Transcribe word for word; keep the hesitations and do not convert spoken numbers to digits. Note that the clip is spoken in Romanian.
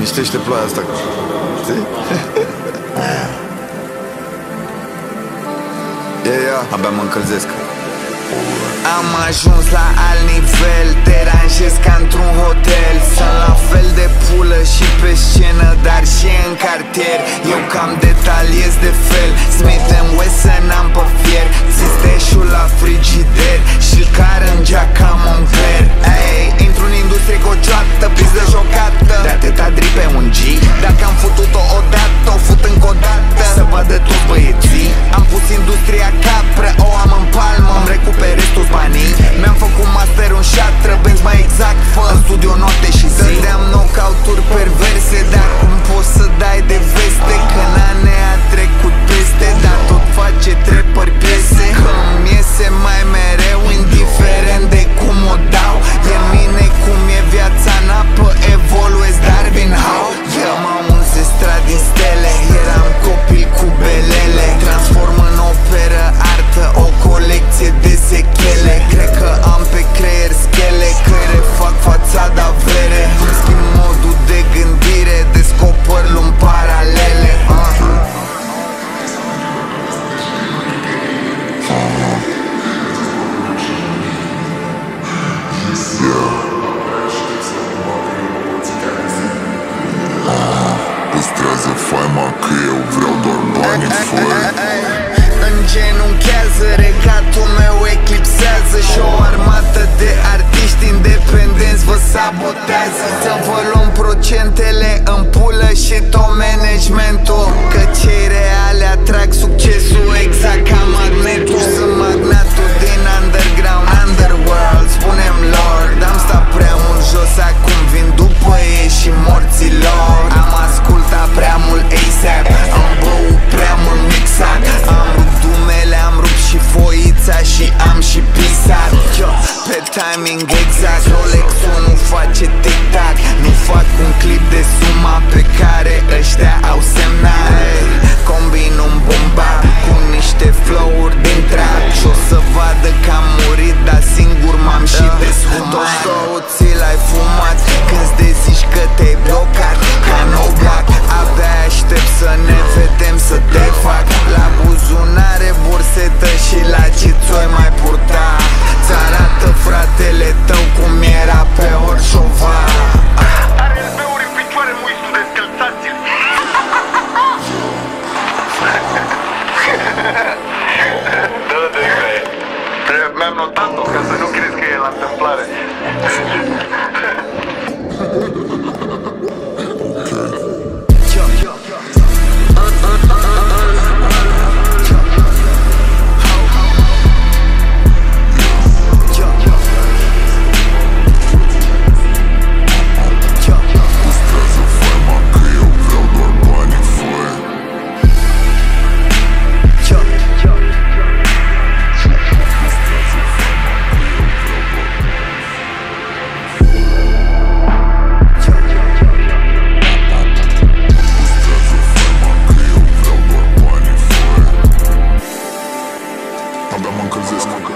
liniștește ploaia asta, știi? E, ia, abia mă încălzesc. Am ajuns la alt nivel, deranjez ca într-un hotel. Sunt la fel de pulă și pe scenă, dar și în cartier. Eu cam detaliez de fel, Smith and Wesson am pe fier. Țisteșul la frigider și car în geaca Moncler. Ey, intru în industrie cu o cioată, pizdă jocată de atâta drip pe un G. Dacă am făcut-o odată, o fut încă o dată, să vadă toți băieții. Am pus industria capră, o am în palmă, îmi recuperez toți banii. Mi-am făcut master în șatră, benzi mai exact, fă în studio note și zi. Dădeam knockout-uri perverse, dar cum poți să dai de veste? Că n-ane a trecut peste, dar tot face trepări piese. Că-mi iese mai mereu, indiferent de cum o dau. E în mine cum e viața în apă, evoluez Darwin Howe. Eu m-am înzestrat din stele, eram copil cu belele. Transform în operă artă o colecție de sechele. Cred că am pe creier schele care fac fațada vere. Îmi schimb modul de gândire, descoper lumi paralele. uh. Păstrează faima că eu vreau doar banii foi. Îngenunchează, regatul meu eclipsează și o armată de artiști independenți vă sabotează. Să vă luăm procentele în pulă și tot managementul, că cei reale atrag succesul exact ca magnetul. Sunt magnatul din underground, underworld, spune-mi lord. Am stat prea mult jos, acum vin după ei și morților. Am ascultat prea mult A$ap, am băut prea mult mixat. Am rupt dumele, am rupt și foița și am și pisat. Yo, pe timing exact, Rolex-ul nu face tic-tac. Nu fac un clip de suma pe care ăștia au semnat. Combin un bomba cu niște flow-uri din trap și o să vadă că am murit, dar singur m-am și deshumat. Toți toți l-ai fumat când-ți dezici că te-ai blocat ca no black. Abia aștept să ne vedem, să te fac la buzunare, bursetă și la ce ți-oi mai purta. Ți-arată fratele tău cum era pe Orșova. Are el beuri în picioare, muisul, descălțați-l. Da, de e. Mi-am notat-o ca să nu crezi că e la întâmplare. Abia mă încălzesc.